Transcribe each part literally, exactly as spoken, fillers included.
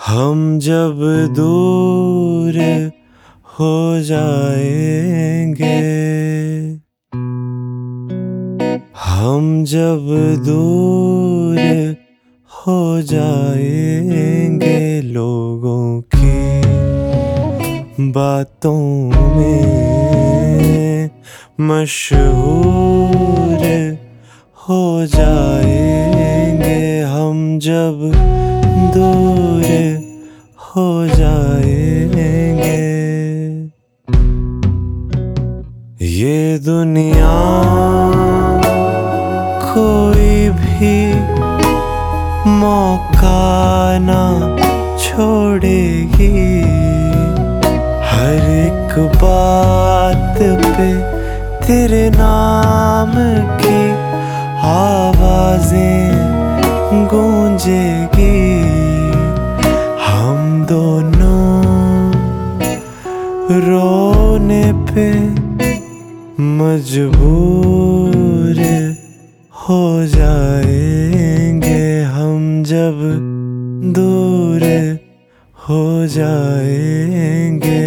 हम जब दूर हो जाएंगे, हम जब दूर हो जाएंगे, लोगों की बातों में मशहूर हो जाएंगे, हम जब दूर हो जाएंगे। ये दुनिया कोई भी मौका ना छोड़ेगी, हर एक बात पे तेरे नाम की आवाजें गूंजेगी। हम दोनों रोने पे मजबूर हो जाएंगे, हम जब दूर हो जाएंगे।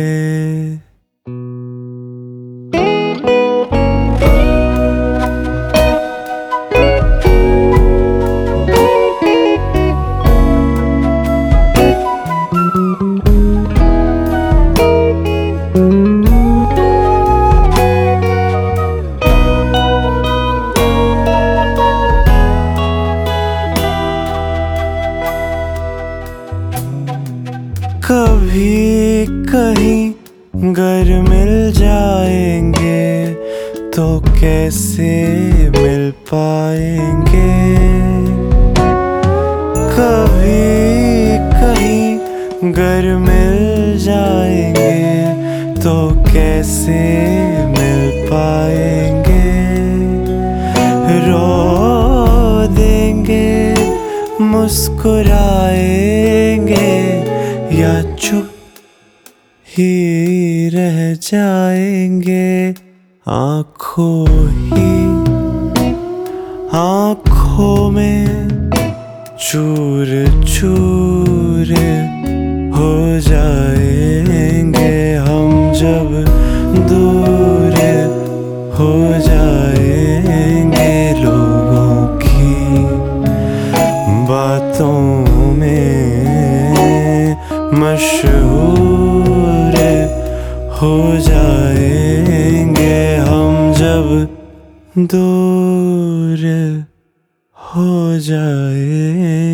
कभी कहीं घर मिल जाएंगे तो कैसे मिल पाएंगे, कभी कहीं घर मिल जाएंगे तो कैसे मिल पाएंगे। रो देंगे, मुस्कुराएंगे या चुप ही रह जाएंगे, आँखों ही आँखों में चूर चूर हो जाएंगे, हम जब दूर हो जाएंगे, लोगों की बातों में मशहूर हो जाएंगे, हम जब दूर हो जाएंगे।